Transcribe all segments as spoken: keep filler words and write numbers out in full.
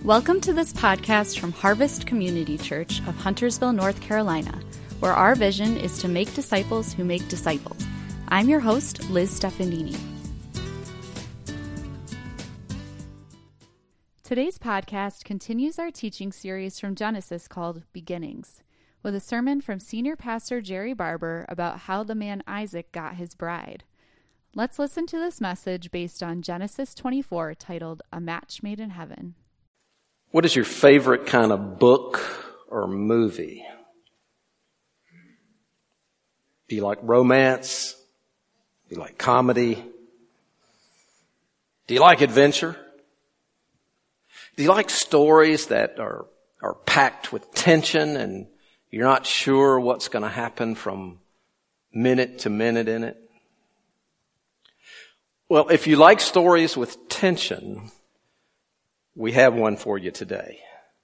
Welcome to this podcast from Harvest Community Church of Huntersville, North Carolina, where our vision is to make disciples who make disciples. I'm your host, Liz Stefanini. Today's podcast continues our teaching series from Genesis called Beginnings, with a sermon from Senior Pastor Jerry Barber about how the man Isaac got his bride. Let's listen to this message based on Genesis twenty-four titled A Match Made in Heaven. What is your favorite kind of book or movie? Do you like romance? Do you like comedy? Do you like adventure? Do you like stories that are, are packed with tension and you're not sure what's going to happen from minute to minute in it? Well, if you like stories with tension, we have one for you today.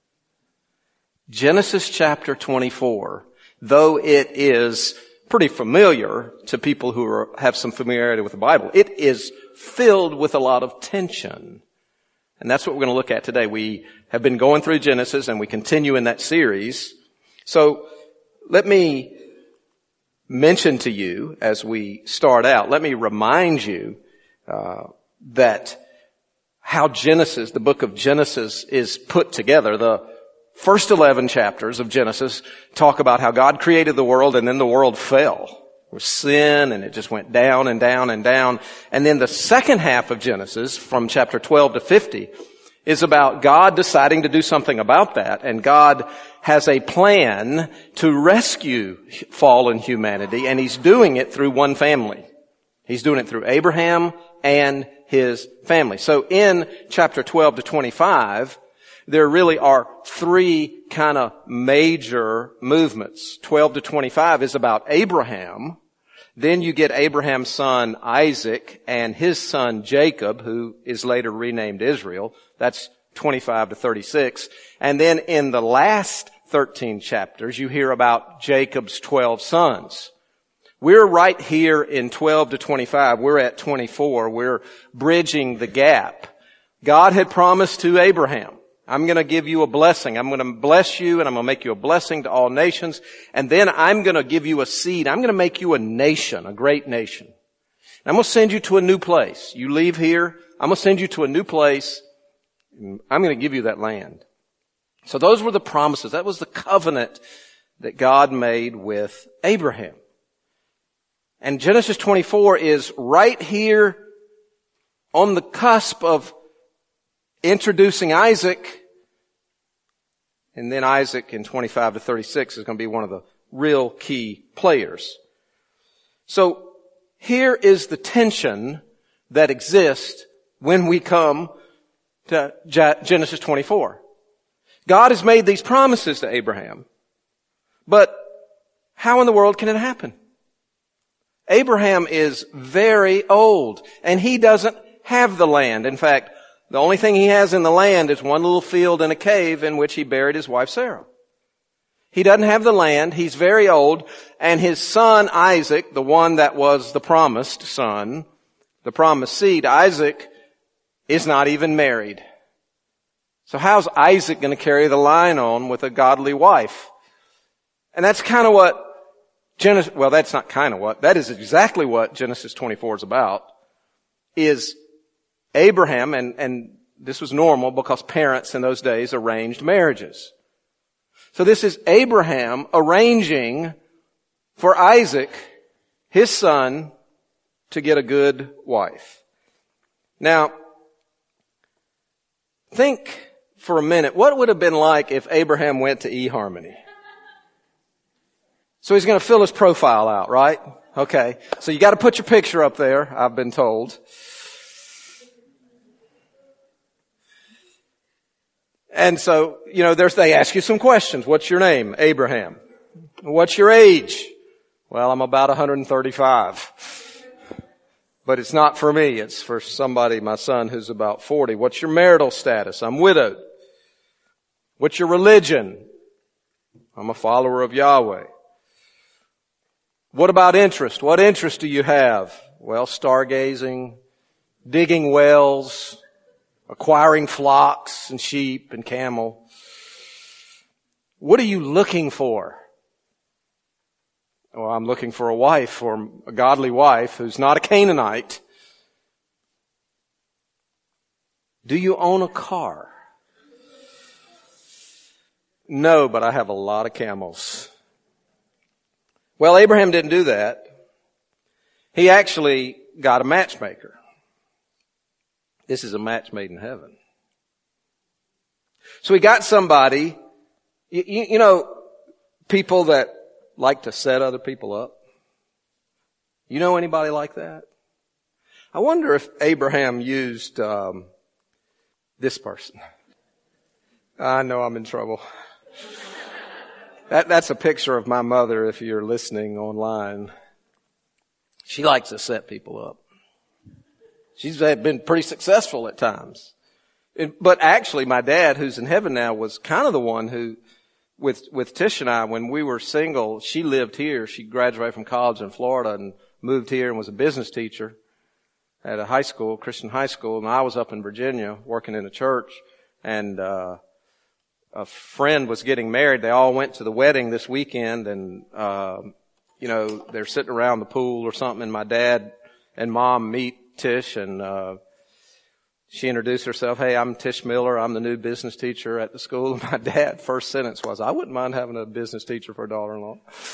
Genesis chapter twenty-four, though it is pretty familiar to people who are, have some familiarity with the Bible, it is filled with a lot of tension. And that's what we're going to look at today. We have been going through Genesis and we continue in that series. So let me mention to you as we start out, let me remind you uh, that how Genesis, the book of Genesis, is put together. The first eleven chapters of Genesis talk about how God created the world and then the world fell. There was sin and it just went down and down and down. And then the second half of Genesis, from chapter twelve to fifty, is about God deciding to do something about that. And God has a plan to rescue fallen humanity, and He's doing it through one family. He's doing it through Abraham and his family. So in chapter twelve to twenty-five, there really are three kind of major movements. twelve to twenty-five is about Abraham. Then you get Abraham's son Isaac and his son Jacob, who is later renamed Israel. That's twenty-five to thirty-six. And then in the last thirteen chapters, you hear about Jacob's twelve sons. We're right here in twelve to twenty-five. We're at twenty-four. We're bridging the gap. God had promised to Abraham, I'm going to give you a blessing. I'm going to bless you and I'm going to make you a blessing to all nations. And then I'm going to give you a seed. I'm going to make you a nation, a great nation. And I'm going to send you to a new place. You leave here. I'm going to send you to a new place. I'm going to give you that land. So those were the promises. That was the covenant that God made with Abraham. And Genesis twenty-four is right here on the cusp of introducing Isaac. And then Isaac in twenty-five to thirty-six is going to be one of the real key players. So here is the tension that exists when we come to Genesis twenty-four. God has made these promises to Abraham. But how in the world can it happen? Abraham is very old, and he doesn't have the land. In fact, the only thing he has in the land is one little field in a cave in which he buried his wife Sarah. He doesn't have the land. He's very old, and his son Isaac, the one that was the promised son, the promised seed, Isaac is not even married. So how's Isaac going to carry the line on with a godly wife? And that's kind of what Genesis, well, that's not kind of what, that is exactly what Genesis twenty-four is about, is Abraham, and, and this was normal because parents in those days arranged marriages. So this is Abraham arranging for Isaac, his son, to get a good wife. Now, think for a minute, what would have been like if Abraham went to eHarmony? So he's going to fill his profile out, right? Okay. So you got to put your picture up there, I've been told. And so, you know, there's, they ask you some questions. What's your name? Abraham. What's your age? Well, I'm about one hundred thirty-five. But it's not for me. It's for somebody, my son, who's about forty. What's your marital status? I'm widowed. What's your religion? I'm a follower of Yahweh. What about interest? What interest do you have? Well, stargazing, digging wells, acquiring flocks and sheep and camel. What are you looking for? Well, I'm looking for a wife, or a godly wife who's not a Canaanite. Do you own a car? No, but I have a lot of camels. Well, Abraham didn't do that. He actually got a matchmaker. This is a match made in heaven. So he got somebody, you, you know, people that like to set other people up. You know anybody like that? I wonder if Abraham used um, this person. I know I'm in trouble. That, that's a picture of my mother if you're listening online. She likes to set people up. She's been pretty successful at times. But actually, my dad, who's in heaven now, was kind of the one who, with, with Tish and I, when we were single, she lived here. She graduated from college in Florida and moved here and was a business teacher at a high school, Christian high school. And I was up in Virginia working in a church, and, uh, a friend was getting married. They all went to the wedding this weekend, and, uh, you know, they're sitting around the pool or something, and my dad and mom meet Tish, and, uh, she introduced herself. Hey, I'm Tish Miller. I'm the new business teacher at the school. And my dad, first sentence was, I wouldn't mind having a business teacher for a daughter-in-law.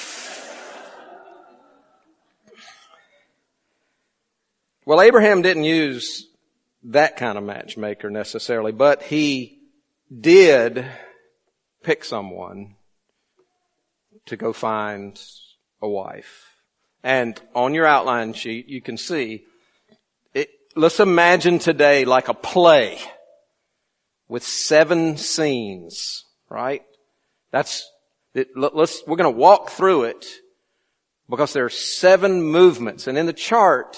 Well, Abraham didn't use that kind of matchmaker necessarily, but he did pick someone to go find a wife. And on your outline sheet, you can see, it, let's imagine today like a play with seven scenes, right? That's, it, let's, we're going to walk through it because there are seven movements. And in the chart,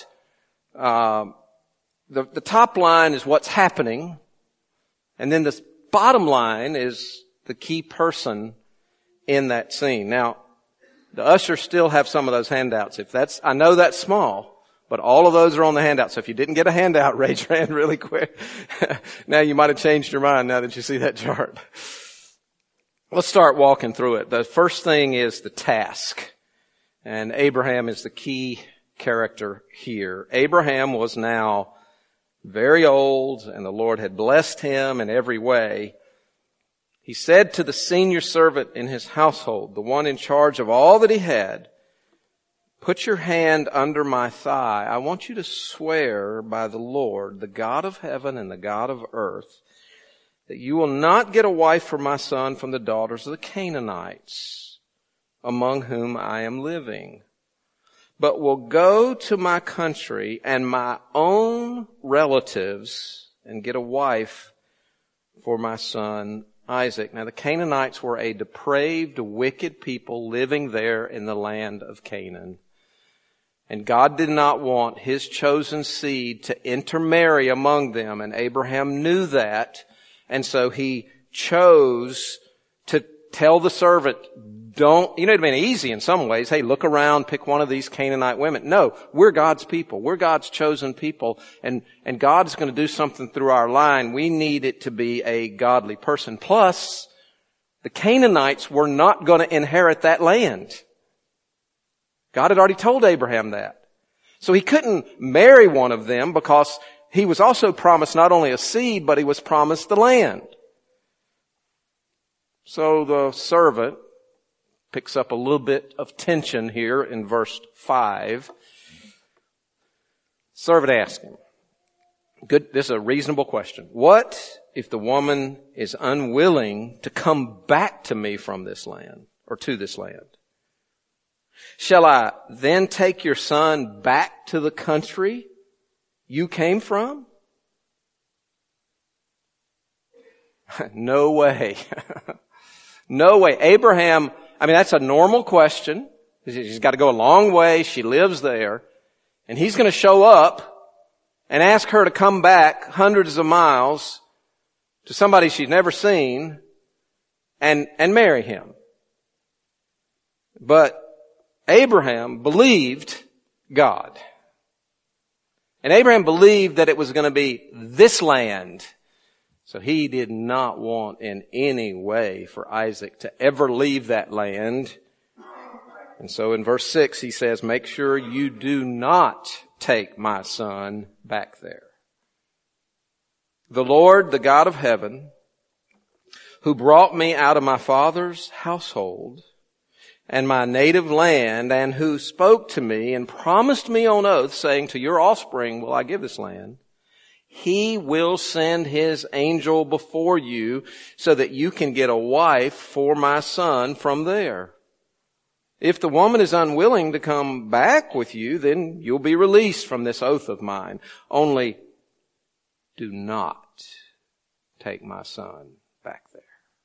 um, the, the top line is what's happening. And then the bottom line is the key person in that scene. Now, the ushers still have some of those handouts. If that's, I know that's small, but all of those are on the handout. So if you didn't get a handout, raise your hand really quick. Now you might have changed your mind now that you see that chart. Let's start walking through it. The first thing is the task. And Abraham is the key character here. Abraham was now very old, and the Lord had blessed him in every way. He said to the senior servant in his household, the one in charge of all that he had, put your hand under my thigh. I want you to swear by the Lord, the God of heaven and the God of earth, that you will not get a wife for my son from the daughters of the Canaanites, among whom I am living, but will go to my country and my own relatives and get a wife for my son Isaac. Now the Canaanites were a depraved, wicked people living there in the land of Canaan. And God did not want His chosen seed to intermarry among them, and Abraham knew that. And so he chose to tell the servant, don't, you know, it'd been easy in some ways. Hey, look around, pick one of these Canaanite women. No, we're God's people. We're God's chosen people. And, and God's going to do something through our line. We need it to be a godly person. Plus, the Canaanites were not going to inherit that land. God had already told Abraham that. So he couldn't marry one of them because he was also promised not only a seed, but he was promised the land. So the servant picks up a little bit of tension here in verse five. Servant asks him, good, this is a reasonable question. What if the woman is unwilling to come back to me from this land or to this land? Shall I then take your son back to the country you came from? No way. No way. Abraham, I mean, that's a normal question. She's got to go a long way. She lives there. And he's going to show up and ask her to come back hundreds of miles to somebody she's never seen and, and marry him. But Abraham believed God. And Abraham believed that it was going to be this land So he did not want in any way for Isaac to ever leave that land. And so in verse six he says, make sure you do not take my son back there. The Lord, the God of heaven, who brought me out of my father's household and my native land, and who spoke to me and promised me on oath, saying, to your offspring will I give this land, he will send his angel before you so that you can get a wife for my son from there. If the woman is unwilling to come back with you, then you'll be released from this oath of mine. Only do not take my son back there.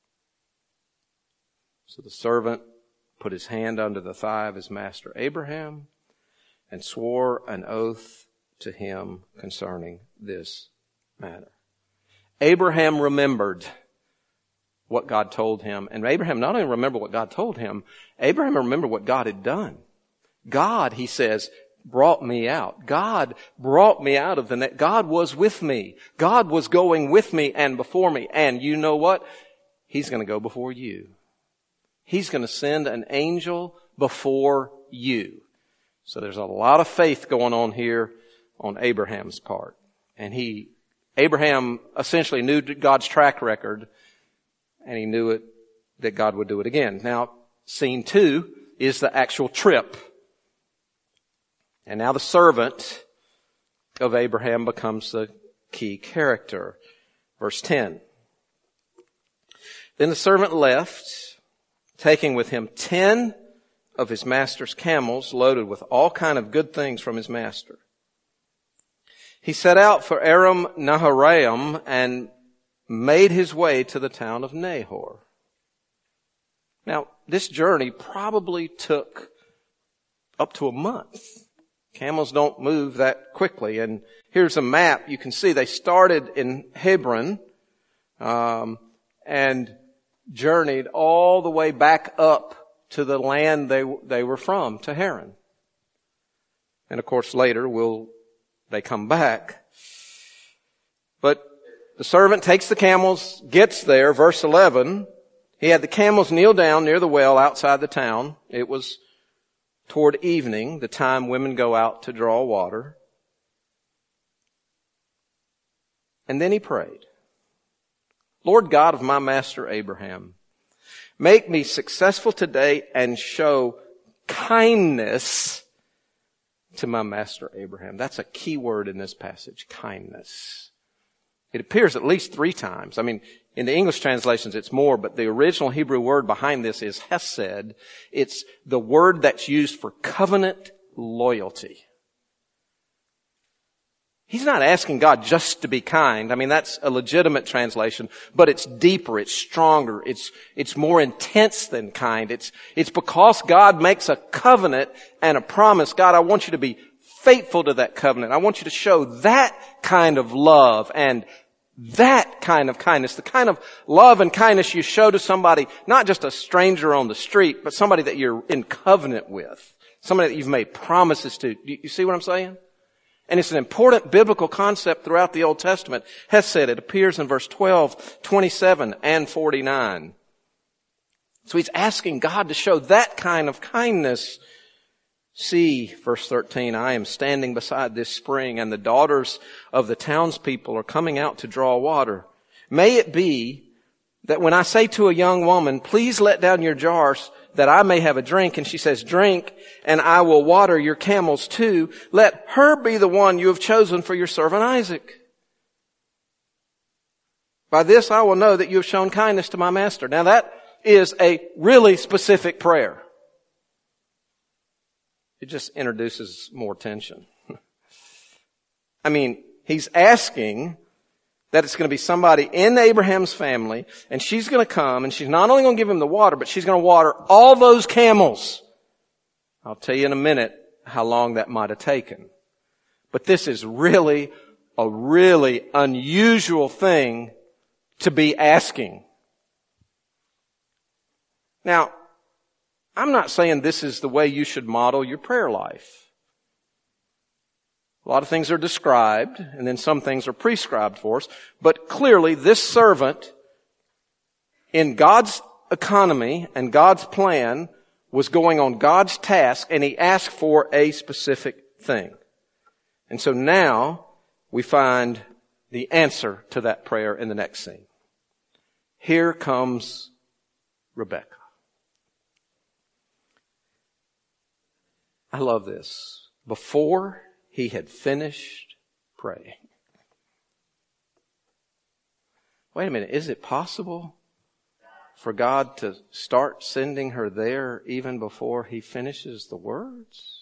So the servant put his hand under the thigh of his master Abraham and swore an oath to him concerning this matter. Abraham remembered what God told him. And Abraham not only remembered what God told him, Abraham remembered what God had done. God, he says, brought me out. God brought me out of the net. God was with me. God was going with me and before me. And you know what? He's going to go before you. He's going to send an angel before you. So there's a lot of faith going on here on Abraham's part. And he, Abraham essentially knew God's track record, and he knew it, that God would do it again. Now, scene two is the actual trip. And now the servant of Abraham becomes the key character. Verse ten. Then the servant left, taking with him ten of his master's camels loaded with all kind of good things from his master. He set out for Aram Naharaim and made his way to the town of Nahor. Now, this journey probably took up to a month. Camels don't move that quickly. And here's a map. You can see they started in Hebron um, and journeyed all the way back up to the land they they were from, to Haran. And of course, later will they come back. But the servant takes the camels, gets there, verse eleven. He had the camels kneel down near the well outside the town. It was toward evening, the time women go out to draw water. And then he prayed, Lord God of my master Abraham, make me successful today and show kindness to my master Abraham. That's a key word in this passage, kindness. It appears at least three times. I mean, in the English translations it's more, but the original Hebrew word behind this is hesed. It's the word that's used for covenant loyalty. He's not asking God just to be kind. I mean, that's a legitimate translation, but it's deeper, it's stronger, it's, it's more intense than kind. It's, it's because God makes a covenant and a promise. God, I want you to be faithful to that covenant. I want you to show that kind of love and that kind of kindness, the kind of love and kindness you show to somebody, not just a stranger on the street, but somebody that you're in covenant with, somebody that you've made promises to. Do you see what I'm saying? And it's an important biblical concept throughout the Old Testament. Hesed, it appears in verse twelve, twenty-seven, and forty-nine. So he's asking God to show that kind of kindness. See, verse thirteen, I am standing beside this spring, and the daughters of the townspeople are coming out to draw water. May it be that when I say to a young woman, please let down your jars that I may have a drink, and she says, drink, and I will water your camels too, let her be the one you have chosen for your servant Isaac. By this I will know that you have shown kindness to my master. Now that is a really specific prayer. It just introduces more tension. I mean, he's asking that it's going to be somebody in Abraham's family, and she's going to come, and she's not only going to give him the water, but she's going to water all those camels. I'll tell you in a minute how long that might have taken. But this is really a really unusual thing to be asking. Now, I'm not saying this is the way you should model your prayer life. A lot of things are described, and then some things are prescribed for us. But clearly, this servant, in God's economy and God's plan, was going on God's task, and he asked for a specific thing. And so now we find the answer to that prayer in the next scene. Here comes Rebekah. I love this. Before he had finished praying. Wait a minute, is it possible for God to start sending her there even before he finishes the words?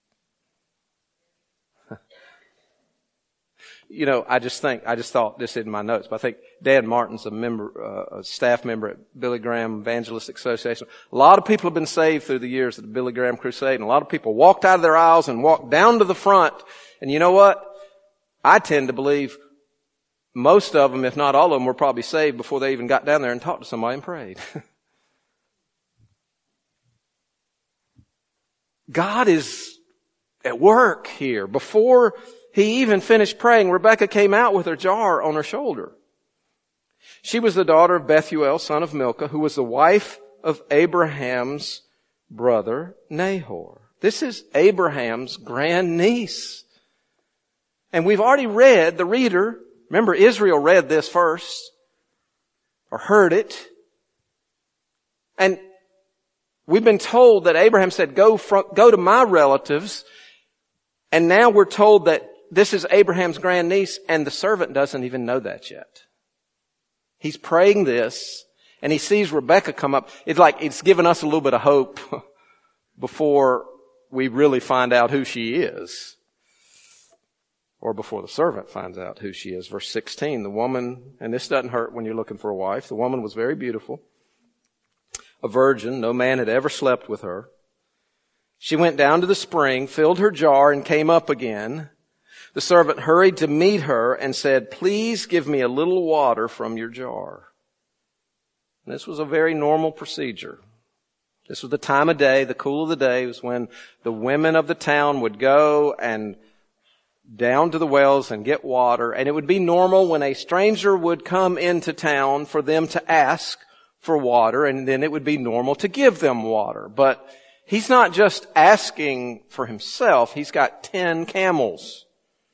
You know, I just think, I just thought this in my notes, but I think Dan Martin's a member, uh, a staff member at Billy Graham Evangelistic Association. A lot of people have been saved through the years of the Billy Graham Crusade, and a lot of people walked out of their aisles and walked down to the front. And you know what? I tend to believe most of them, if not all of them, were probably saved before they even got down there and talked to somebody and prayed. God is at work here. Before he even finished praying, Rebekah came out with her jar on her shoulder. She was the daughter of Bethuel, son of Milcah, who was the wife of Abraham's brother Nahor. This is Abraham's grandniece. And we've already read, the reader, remember Israel read this first, or heard it. And we've been told that Abraham said, go, from, go to my relatives. And now we're told that this is Abraham's grandniece, and the servant doesn't even know that yet. He's praying this, and he sees Rebekah come up. It's like it's given us a little bit of hope before we really find out who she is. Or before the servant finds out who she is. Verse sixteen, the woman, and this doesn't hurt when you're looking for a wife, the woman was very beautiful, a virgin, no man had ever slept with her. She went down to the spring, filled her jar, and came up again. The servant hurried to meet her and said, please give me a little water from your jar. And this was a very normal procedure. This was the time of day, the cool of the day was when the women of the town would go and down to the wells and get water. And it would be normal when a stranger would come into town for them to ask for water, and then it would be normal to give them water. But he's not just asking for himself, he's got ten camels.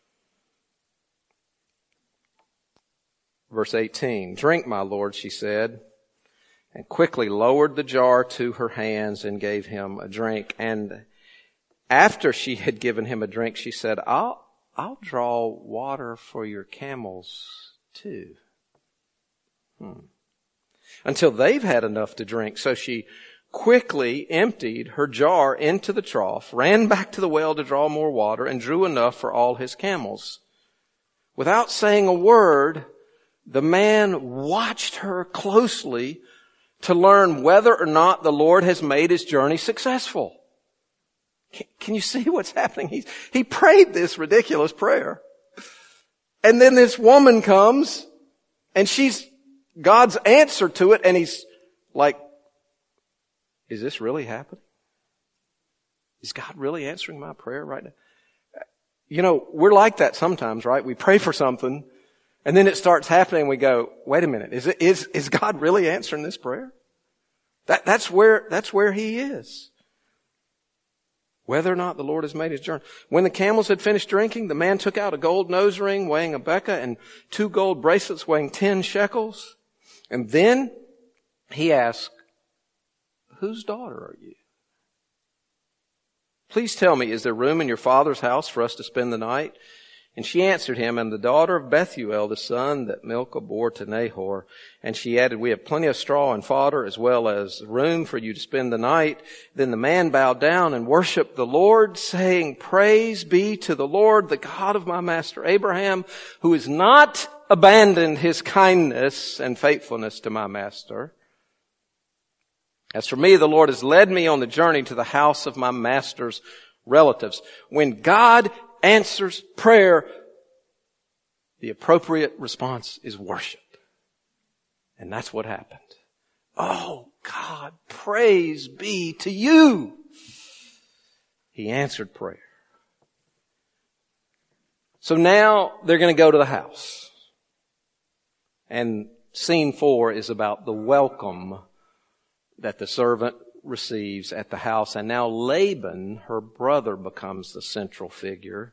Verse eighteen, drink, my lord, she said, and quickly lowered the jar to her hands and gave him a drink. And after she had given him a drink, she said, I'll, I'll draw water for your camels too. Hmm. Until they've had enough to drink. So she quickly emptied her jar into the trough, ran back to the well to draw more water, and drew enough for all his camels. Without saying a word, the man watched her closely to learn whether or not the Lord has made his journey successful. Can you see what's happening? He, he prayed this ridiculous prayer. And then this woman comes, and she's God's answer to it, and he's like, is this really happening? Is God really answering my prayer right now? You know, we're like that sometimes, right? We pray for something, and then it starts happening, we go, wait a minute, is it, is, is God really answering this prayer? That, that's where, that's where he is. Whether or not the Lord has made his journey. When the camels had finished drinking, the man took out a gold nose ring weighing a beka and two gold bracelets weighing ten shekels. And then he asked, whose daughter are you? Please tell me, is there room in your father's house for us to spend the night? And she answered him, I'm the daughter of Bethuel, the son that Milcah bore to Nahor. And she added, we have plenty of straw and fodder as well as room for you to spend the night. Then the man bowed down and worshiped the Lord, saying, praise be to the Lord, the God of my master Abraham, who has not abandoned his kindness and faithfulness to my master. As for me, the Lord has led me on the journey to the house of my master's relatives. When God answers prayer, the appropriate response is worship. And that's what happened. Oh God, praise be to you. He answered prayer. So now they're going to go to the house. And scene four is about the welcome that the servant receives at the house. And now Laban, her brother, becomes the central figure.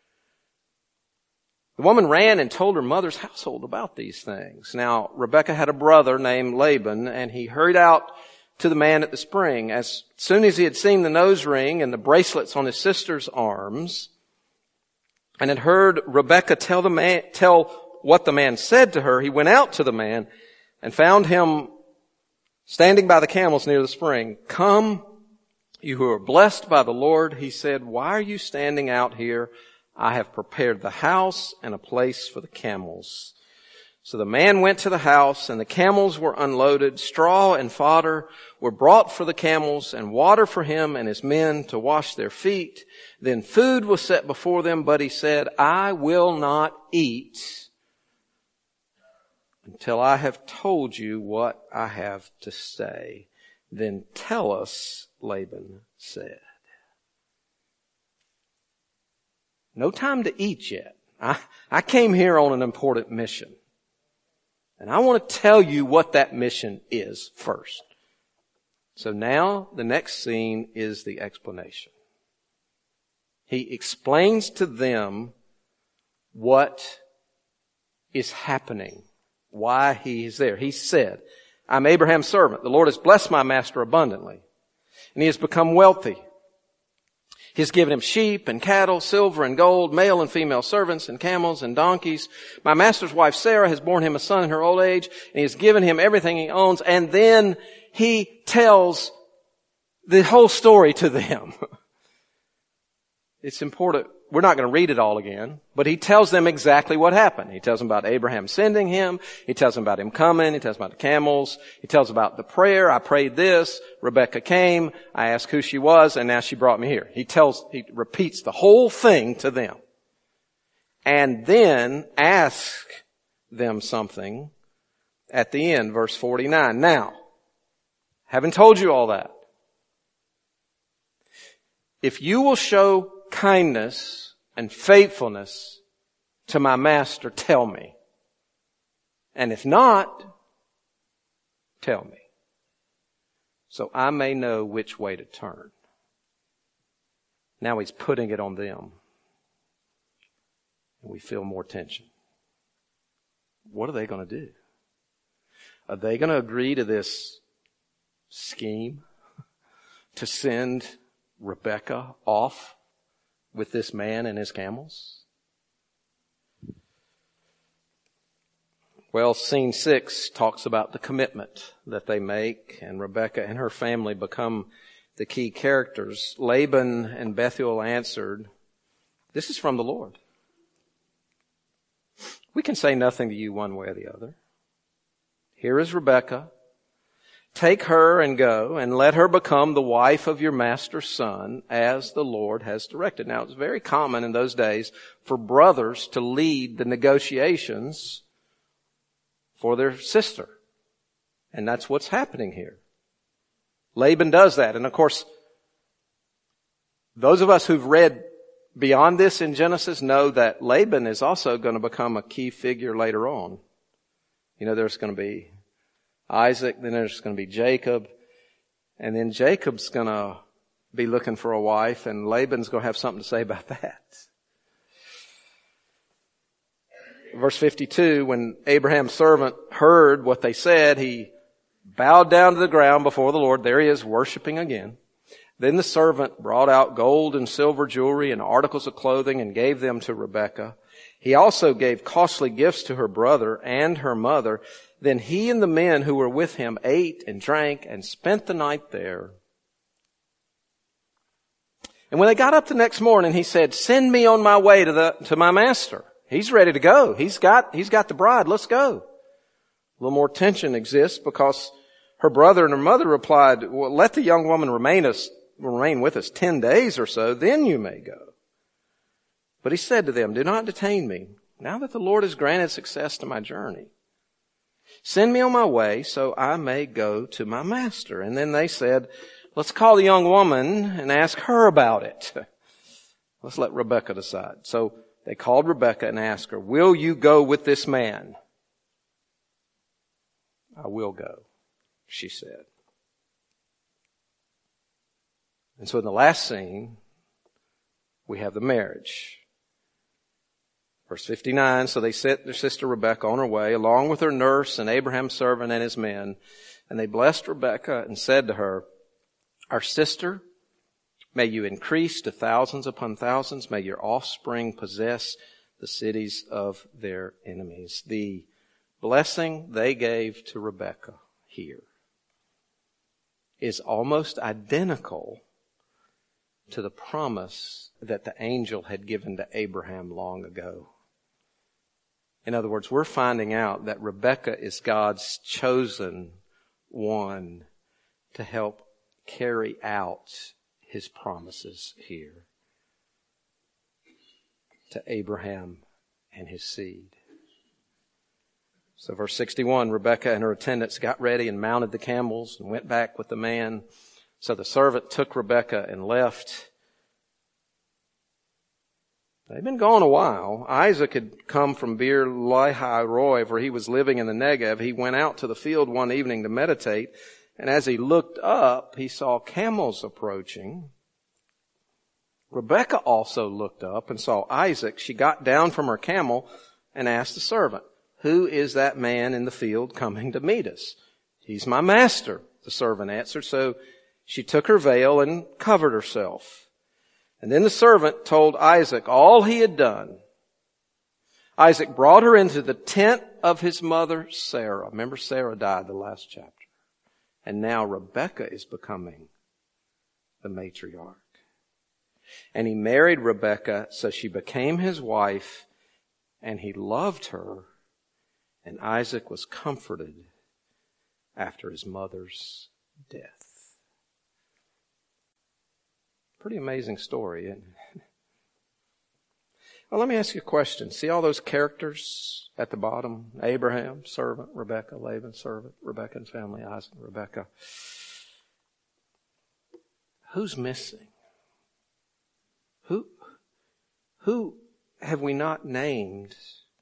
The woman ran and told her mother's household about these things. Now, Rebekah had a brother named Laban, and he hurried out to the man at the spring. As soon as he had seen the nose ring and the bracelets on his sister's arms, and had heard Rebekah tell the man, tell what the man said to her, he went out to the man and found him standing by the camels near the spring. "Come, you who are blessed by the Lord," he said. "Why are you standing out here? I have prepared the house and a place for the camels." So the man went to the house, and the camels were unloaded. Straw and fodder were brought for the camels, and water for him and his men to wash their feet. Then food was set before them, but he said, "I will not eat until I have told you what I have to say." "Then tell us," Laban said. No time to eat yet. I, I came here on an important mission. And I want to tell you what that mission is first. So now the next scene is the explanation. He explains to them what is happening, why he is there. He said, "I'm Abraham's servant. The Lord has blessed my master abundantly, and he has become wealthy. He has given him sheep and cattle, silver and gold, male and female servants and camels and donkeys. My master's wife Sarah has borne him a son in her old age, and he has given him everything he owns." And then he tells the whole story to them. It's important. We're not going to read it all again, but he tells them exactly what happened. He tells them about Abraham sending him. He tells them about him coming. He tells them about the camels. He tells them about the prayer. "I prayed this. Rebekah came. I asked who she was, and now she brought me here." He tells, he repeats the whole thing to them. And then asks them something at the end, verse forty-nine. "Now, having told you all that, if you will show kindness and faithfulness to my master, tell me. And if not, tell me, so I may know which way to turn." Now he's putting it on them. And we feel more tension. What are they going to do? Are they going to agree to this scheme to send Rebekah off with this man and his camels? Well, scene six talks about the commitment that they make, and Rebekah and her family become the key characters. Laban and Bethuel answered, "This is from the Lord. We can say nothing to you one way or the other. Here is Rebekah. Take her and go, and let her become the wife of your master's son, as the Lord has directed." Now, it's very common in those days for brothers to lead the negotiations for their sister. And that's what's happening here. Laban does that. And of course, those of us who've read beyond this in Genesis know that Laban is also going to become a key figure later on. You know, there's going to be Isaac, then there's going to be Jacob, and then Jacob's going to be looking for a wife, and Laban's going to have something to say about that. Verse fifty-two, when Abraham's servant heard what they said, he bowed down to the ground before the Lord. There he is, worshiping again. Then the servant brought out gold and silver jewelry and articles of clothing and gave them to Rebekah. He also gave costly gifts to her brother and her mother. Then he and the men who were with him ate and drank and spent the night there. And when they got up the next morning, he said, "Send me on my way to the to my master." He's ready to go. He's got he's got the bride. Let's go. A little more tension exists because her brother and her mother replied, "Well, let the young woman remain us remain with us ten days or so, then you may go." But he said to them, "Do not detain me, now that the Lord has granted success to my journey. Send me on my way so I may go to my master." And then they said, "Let's call the young woman and ask her about it." Let's let Rebekah decide. So they called Rebekah and asked her, "Will you go with this man?" "I will go," she said. And so in the last scene, we have the marriage. Verse fifty-nine, so they sent their sister Rebekah on her way, along with her nurse and Abraham's servant and his men. And they blessed Rebekah and said to her, "Our sister, may you increase to thousands upon thousands. May your offspring possess the cities of their enemies." The blessing they gave to Rebekah here is almost identical to the promise that the angel had given to Abraham long ago. In other words, we're finding out that Rebekah is God's chosen one to help carry out His promises here to Abraham and his seed. So verse sixty-one, Rebekah and her attendants got ready and mounted the camels and went back with the man. So the servant took Rebekah and left. They'd been gone a while. Isaac had come from Beer Lahai Roi, where he was living in the Negev. He went out to the field one evening to meditate, and as he looked up, he saw camels approaching. Rebekah also looked up and saw Isaac. She got down from her camel and asked the servant, "Who is that man in the field coming to meet us?" "He's my master," the servant answered. So she took her veil and covered herself. And then the servant told Isaac all he had done. Isaac brought her into the tent of his mother Sarah. Remember, Sarah died the last chapter. And now Rebekah is becoming the matriarch. And he married Rebekah, so she became his wife, and he loved her, and Isaac was comforted after his mother's death. Pretty amazing story, isn't it? Well, let me ask you a question. See all those characters at the bottom? Abraham, servant, Rebekah, Laban, servant, Rebekah and family, Isaac, Rebekah. Who's missing? Who, who have we not named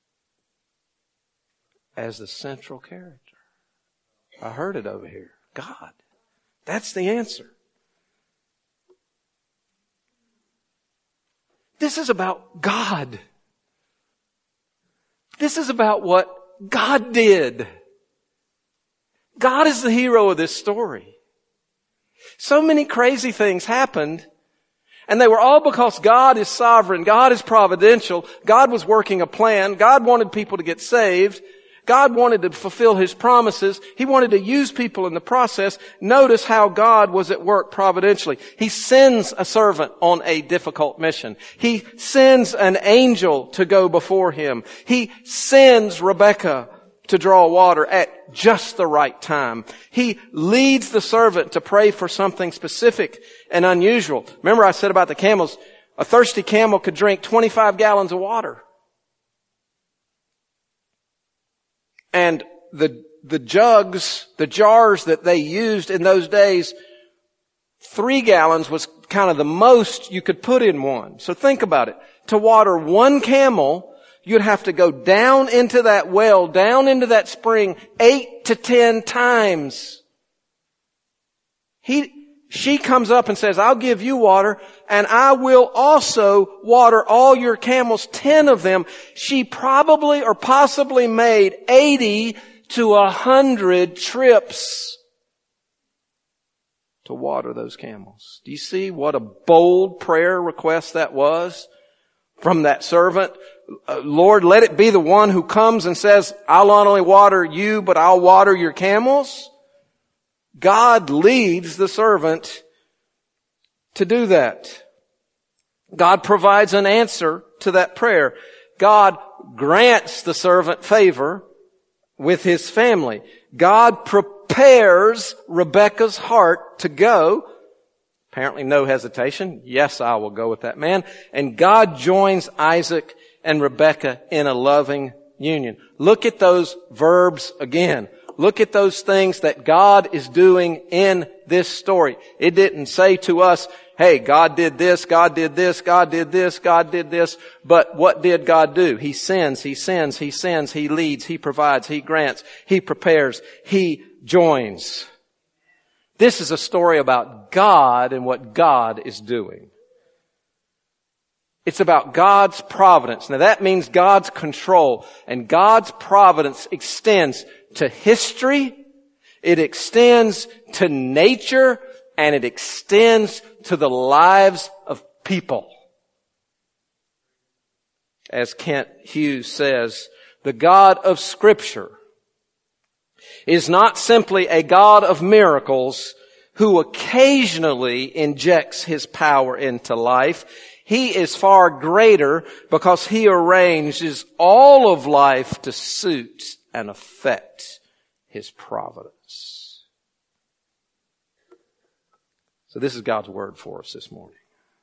as the central character? I heard it over here. God. That's the answer. This is about God. This is about what God did. God is the hero of this story. So many crazy things happened, and they were all because God is sovereign. God is providential. God was working a plan. God wanted people to get saved. God wanted to fulfill His promises. He wanted to use people in the process. Notice how God was at work providentially. He sends a servant on a difficult mission. He sends an angel to go before him. He sends Rebekah to draw water at just the right time. He leads the servant to pray for something specific and unusual. Remember I said about the camels, a thirsty camel could drink twenty-five gallons of water. And the, the jugs, the jars that they used in those days, three gallons was kind of the most you could put in one. So think about it. To water one camel, you'd have to go down into that well, down into that spring, eight to ten times. He, she comes up and says, "I'll give you water, and I will also water all your camels, ten of them." She probably or possibly made eighty to a hundred trips to water those camels. Do you see what a bold prayer request that was from that servant? Uh, Lord, let it be the one who comes and says, "I'll not only water you, but I'll water your camels." God leads the servant to do that. God provides an answer to that prayer. God grants the servant favor with his family. God prepares Rebekah's heart to go. Apparently no hesitation. Yes, I will go with that man. And God joins Isaac and Rebekah in a loving union. Look at those verbs again. Look at those things that God is doing in this story. It didn't say to us, hey, God did this, God did this, God did this, God did this. But what did God do? He sends, He sends, He sends, He leads, He provides, He grants, He prepares, He joins. This is a story about God and what God is doing. It's about God's providence. Now that means God's control. And God's providence extends to history, it extends to nature, and it extends to the lives of people. As Kent Hughes says, the God of Scripture is not simply a God of miracles who occasionally injects His power into life. He is far greater because He arranges all of life to suit and affect His providence. So this is God's word for us this morning.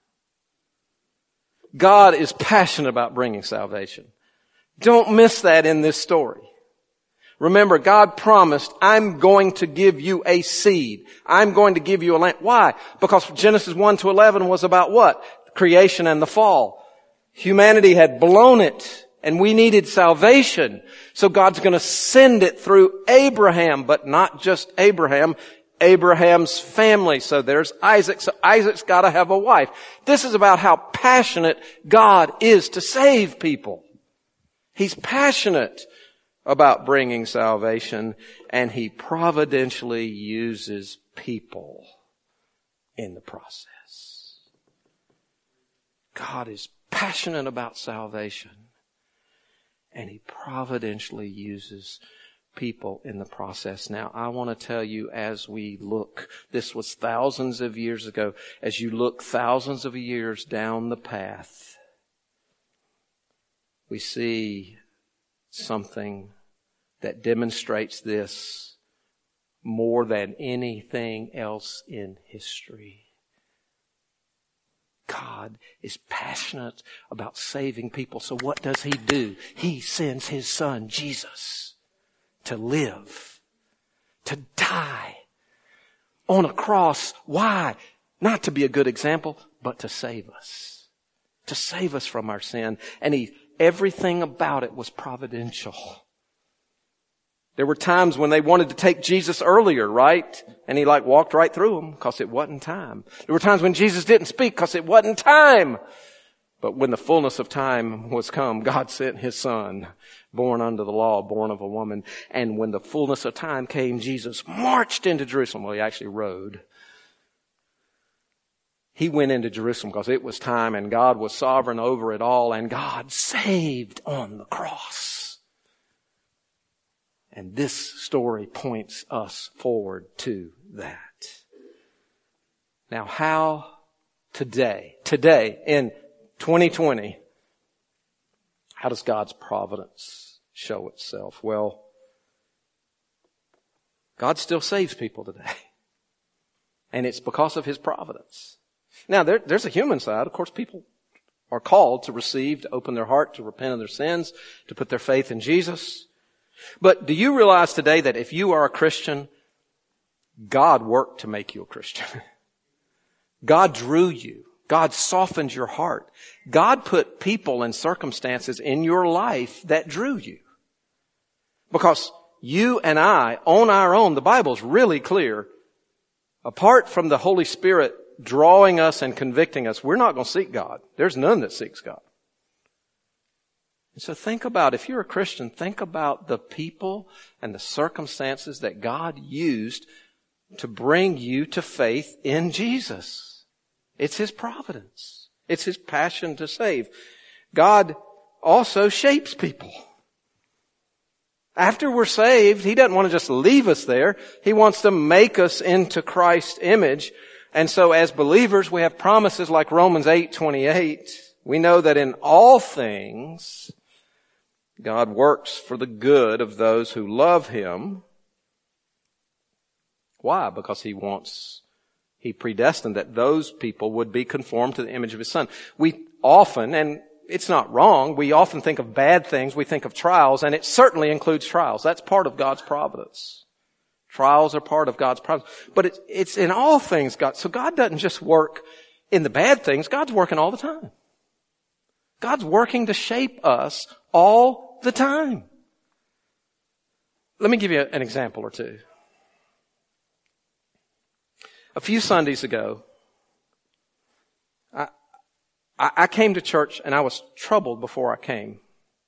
God is passionate about bringing salvation. Don't miss that in this story. Remember, God promised, I'm going to give you a seed. I'm going to give you a land. Why? Because Genesis one to eleven was about what? Creation and the fall. Humanity had blown it, and we needed salvation. So God's going to send it through Abraham, but not just Abraham, Abraham's family. So there's Isaac. So Isaac's got to have a wife. This is about how passionate God is to save people. He's passionate about bringing salvation, and He providentially uses people in the process. God is passionate about salvation, and He providentially uses people in the process. Now, I want to tell you, as we look, this was thousands of years ago, as you look thousands of years down the path, we see something that demonstrates this more than anything else in history. God is passionate about saving people. So what does He do? He sends His Son, Jesus, to live, to die on a cross. Why? Not to be a good example, but to save us. To save us from our sin. And he, everything about it was providential. There were times when they wanted to take Jesus earlier, right? And He like walked right through them because it wasn't time. There were times when Jesus didn't speak because it wasn't time. But when the fullness of time was come, God sent His Son, born under the law, born of a woman. And when the fullness of time came, Jesus marched into Jerusalem. Well, He actually rode. He went into Jerusalem because it was time, and God was sovereign over it all, and God saved on the cross. And this story points us forward to that. Now, how today, today in twenty twenty, how does God's providence show itself? Well, God still saves people today. And it's because of His providence. Now, there, there's a human side. Of course, people are called to receive, to open their heart, to repent of their sins, to put their faith in Jesus. But do you realize today that if you are a Christian, God worked to make you a Christian? God drew you. God softened your heart. God put people and circumstances in your life that drew you. Because you and I, on our own, the Bible's really clear, apart from the Holy Spirit drawing us and convicting us, we're not going to seek God. There's none that seeks God. And so think about, if you're a Christian, think about the people and the circumstances that God used to bring you to faith in Jesus. It's His providence. It's His passion to save. God also shapes people. After we're saved, He doesn't want to just leave us there. He wants to make us into Christ's image. And so as believers, we have promises like Romans eight twenty-eight. We know that in all things, God works for the good of those who love Him. Why? Because He wants, He predestined that those people would be conformed to the image of His Son. We often, and it's not wrong, we often think of bad things, we think of trials, and it certainly includes trials. That's part of God's providence. Trials are part of God's providence. But it's, it's in all things God. So God doesn't just work in the bad things, God's working all the time. God's working to shape us all the time. Let me give you an example or two. A few Sundays ago, I, I came to church and I was troubled before I came.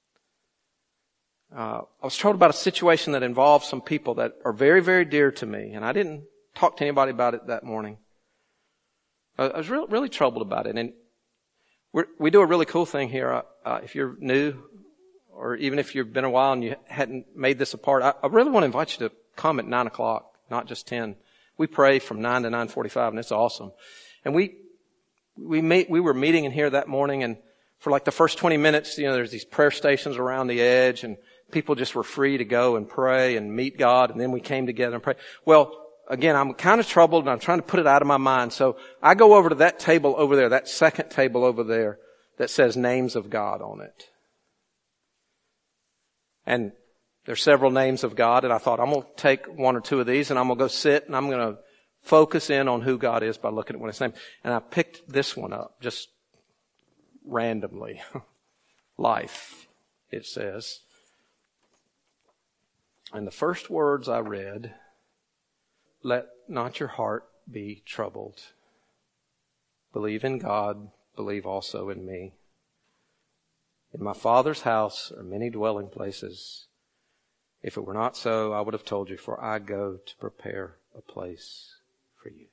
Uh, I was told about a situation that involved some people that are very, very dear to me, and I didn't talk to anybody about it that morning. I, I was really, really troubled about it, and we're, we do a really cool thing here. Uh, uh, if you're new, or even if you've been a while and you hadn't made this a part, I, I really want to invite you to come at nine o'clock, not just ten. We pray from nine to nine forty-five, and it's awesome. And we we meet, we were meeting in here that morning, and for like the first twenty minutes, you know, there's these prayer stations around the edge, and people just were free to go and pray and meet God, and then we came together and pray. Well, again, I'm kind of troubled, and I'm trying to put it out of my mind. So I go over to that table over there, that second table over there that says names of God on it. And there's several names of God, and I thought, I'm going to take one or two of these, and I'm going to go sit, and I'm going to focus in on who God is by looking at one of his names. And I picked this one up, just randomly. Life, it says. And the first words I read, let not your heart be troubled. Believe in God, believe also in me. In my Father's house are many dwelling places. If it were not so, I would have told you, for I go to prepare a place for you.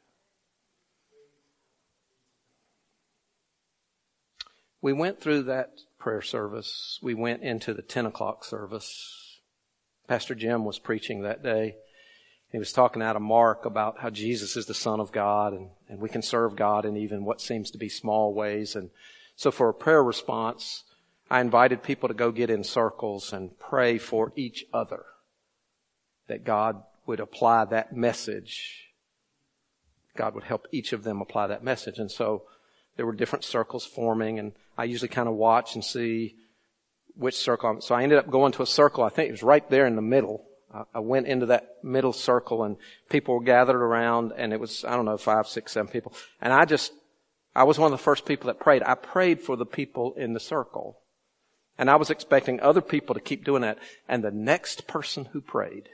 We went through that prayer service. We went into the ten o'clock service. Pastor Jim was preaching that day. He was talking out of Mark about how Jesus is the Son of God, and, and we can serve God in even what seems to be small ways. And so for a prayer response, I invited people to go get in circles and pray for each other, that God would apply that message. God would help each of them apply that message. And so there were different circles forming, and I usually kind of watch and see which circle I'm, so I ended up going to a circle. I think it was right there in the middle. I, I went into that middle circle, and people were gathered around, and it was, I don't know, five, six, seven people. And I just, I was one of the first people that prayed. I prayed for the people in the circle. And I was expecting other people to keep doing that. And the next person who prayed,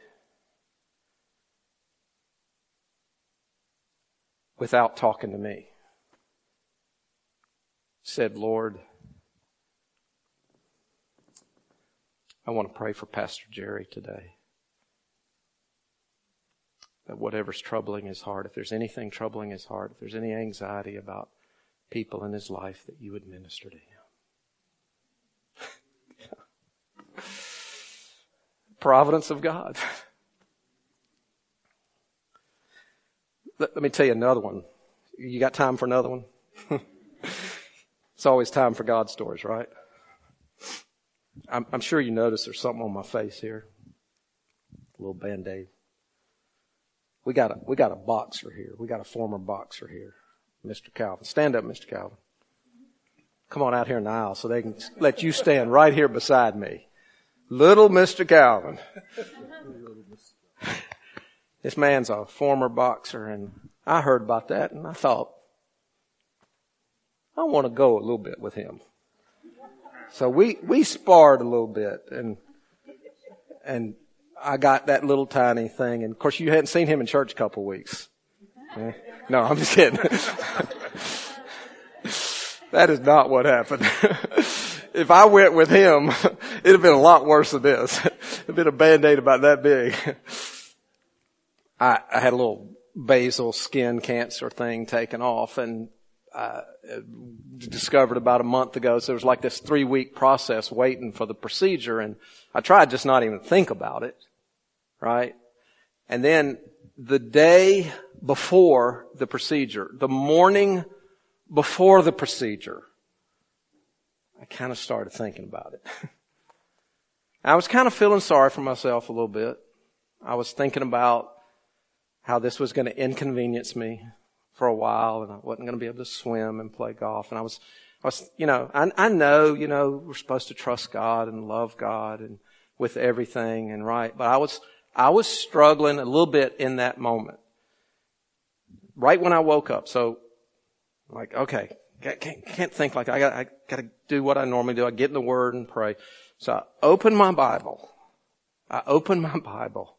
without talking to me, said, Lord, I want to pray for Pastor Jerry today. That whatever's troubling his heart, if there's anything troubling his heart, if there's any anxiety about people in his life, that you would minister to him. Providence of God. Let, let me tell you another one. You got time for another one? It's always time for God stories, right? I'm, I'm sure you notice there's something on my face here. A little Band-Aid. We got a, we got a boxer here. We got a former boxer here. Mister Calvin. Stand up, Mister Calvin. Come on out here in the aisle so they can let you stand right here beside me. Little Mister Calvin. This man's a former boxer, and I heard about that, and I thought, I want to go a little bit with him. So we, we sparred a little bit, and, and I got that little tiny thing. And of course you hadn't seen him in church a couple of weeks. Eh? No, I'm just kidding. That is not what happened. If I went with him, it'd have been a lot worse than this. It'd been a Band-Aid about that big. I, I had a little basal skin cancer thing taken off, and I discovered about a month ago. So it was like this three week process waiting for the procedure, and I tried just not even think about it, right? And then the day before the procedure, the morning before the procedure, I kind of started thinking about it. I was kind of feeling sorry for myself a little bit. I was thinking about how this was going to inconvenience me for a while, and I wasn't going to be able to swim and play golf. And I was, I was, you know, I, I know, you know, we're supposed to trust God and love God and with everything and right. But I was, I was struggling a little bit in that moment. Right when I woke up. So I'm like, okay, can't, can't think like I got, I got to do what I normally do. I get in the Word and pray. So I open my Bible. I open my Bible.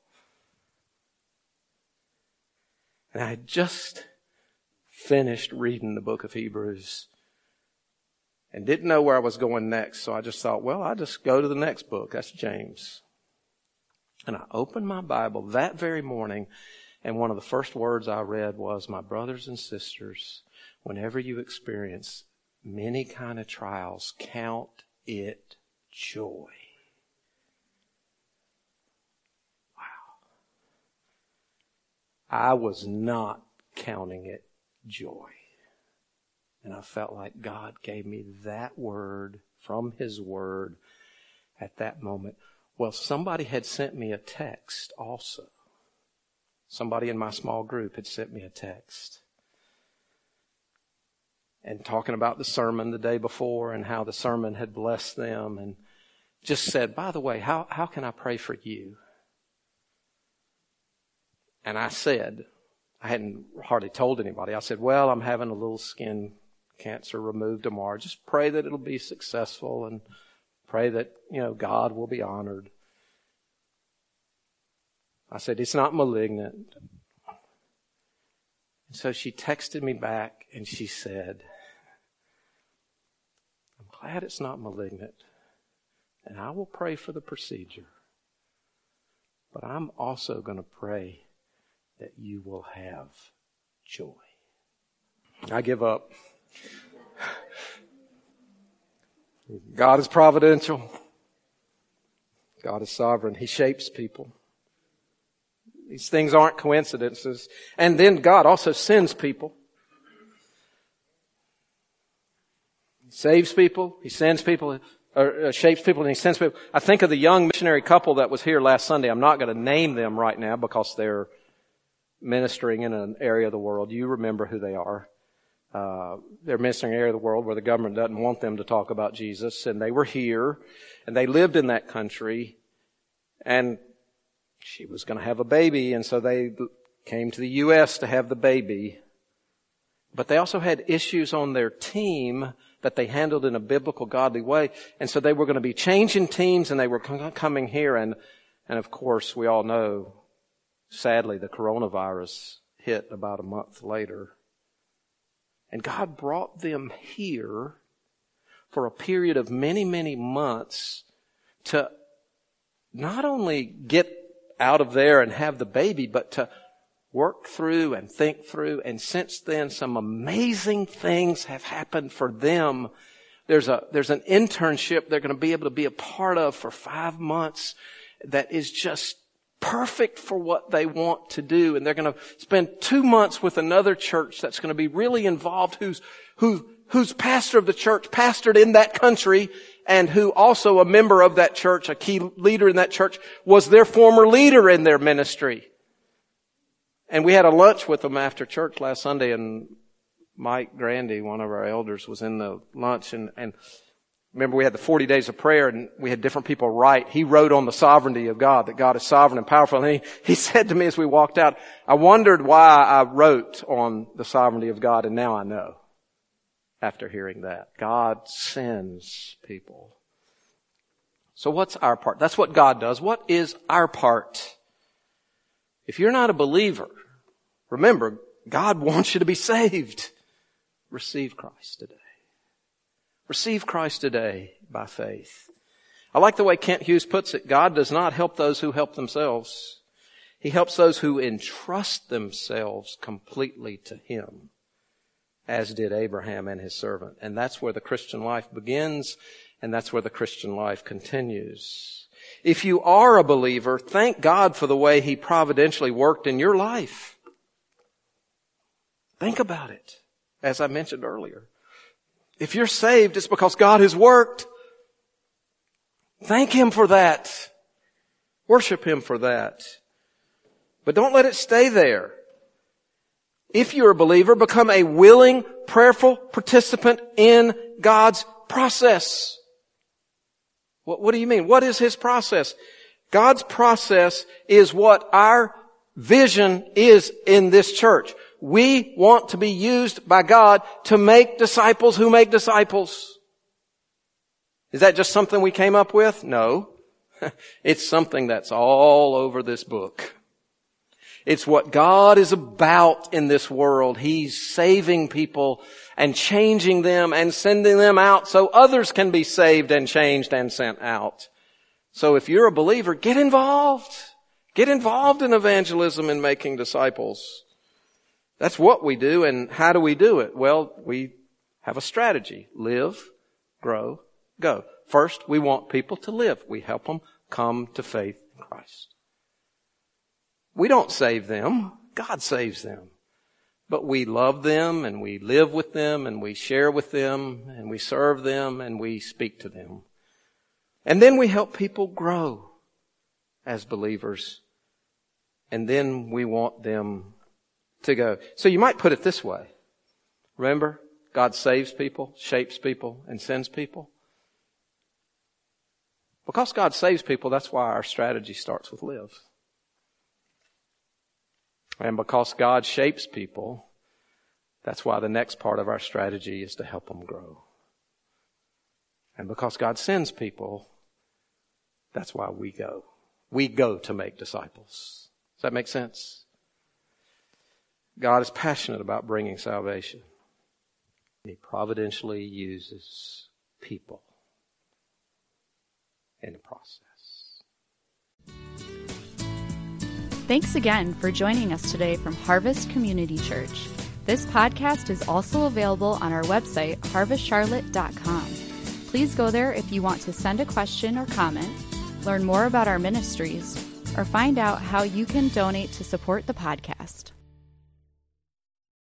And I had just finished reading the book of Hebrews and didn't know where I was going next. So I just thought, well, I'll just go to the next book. That's James. And I opened my Bible that very morning, and one of the first words I read was, my brothers and sisters, whenever you experience many kind of trials, count it joy. I was not counting it joy. And I felt like God gave me that word from His Word at that moment. Well, somebody had sent me a text also. Somebody in my small group had sent me a text. And talking about the sermon the day before and how the sermon had blessed them, and just said, by the way, how, how can I pray for you? And I said, I hadn't hardly told anybody. I said, well, I'm having a little skin cancer removed tomorrow. Just pray that it'll be successful and pray that, you know, God will be honored. I said, it's not malignant. And so she texted me back and she said, I'm glad it's not malignant, and I will pray for the procedure. But I'm also going to pray that you will have joy. I give up. God is providential. God is sovereign. He shapes people. These things aren't coincidences. And then God also sends people. He saves people. He sends people, or uh, shapes people, and He sends people. I think of the young missionary couple that was here last Sunday. I'm not going to name them right now because they're ministering in an area of the world. You remember who they are. Uh, they're ministering in an area of the world where the government doesn't want them to talk about Jesus. And they were here, and they lived in that country, and she was going to have a baby, and so they came to the U S to have the baby. But they also had issues on their team that they handled in a biblical, godly way. And so they were going to be changing teams, and they were coming here. And, and of course, we all know, sadly, the coronavirus hit about a month later. And God brought them here for a period of many, many months to not only get out of there and have the baby, but to work through and think through. And since then, some amazing things have happened for them. There's a, there's an internship they're going to be able to be a part of for five months that is just perfect for what they want to do. And they're going to spend two months with another church that's going to be really involved, who's, who, who's pastor of the church, pastored in that country, and who also a member of that church, a key leader in that church, was their former leader in their ministry. And we had a lunch with them after church last Sunday, and Mike Grandy, one of our elders, was in the lunch, and, and remember, we had the forty days of prayer, and we had different people write. He wrote on the sovereignty of God, that God is sovereign and powerful. And he, he said to me as we walked out, I wondered why I wrote on the sovereignty of God, and now I know after hearing that. God sends people. So what's our part? That's what God does. What is our part? If you're not a believer, remember, God wants you to be saved. Receive Christ today. Receive Christ today by faith. I like the way Kent Hughes puts it. God does not help those who help themselves. He helps those who entrust themselves completely to Him, as did Abraham and his servant. And that's where the Christian life begins, and that's where the Christian life continues. If you are a believer, thank God for the way He providentially worked in your life. Think about it, as I mentioned earlier. If you're saved, it's because God has worked. Thank Him for that. Worship Him for that. But don't let it stay there. If you're a believer, become a willing, prayerful participant in God's process. What, what do you mean? What is His process? God's process is what our vision is in this church. We want to be used by God to make disciples who make disciples. Is that just something we came up with? No. It's something that's all over this book. It's what God is about in this world. He's saving people and changing them and sending them out so others can be saved and changed and sent out. So if you're a believer, get involved. Get involved in evangelism and making disciples. That's what we do. And how do we do it? Well, we have a strategy. Live, grow, go. First, we want people to live. We help them come to faith in Christ. We don't save them. God saves them. But we love them and we live with them and we share with them and we serve them and we speak to them. And then we help people grow as believers. And then we want them to go. So you might put it this way. Remember, God saves people, shapes people, and sends people. Because God saves people, that's why our strategy starts with live. And because God shapes people, that's why the next part of our strategy is to help them grow. And because God sends people, that's why we go. We go to make disciples. Does that make sense? God is passionate about bringing salvation. He providentially uses people in the process. Thanks again for joining us today from Harvest Community Church. This podcast is also available on our website, harvest charlotte dot com. Please go there if you want to send a question or comment, learn more about our ministries, or find out how you can donate to support the podcast.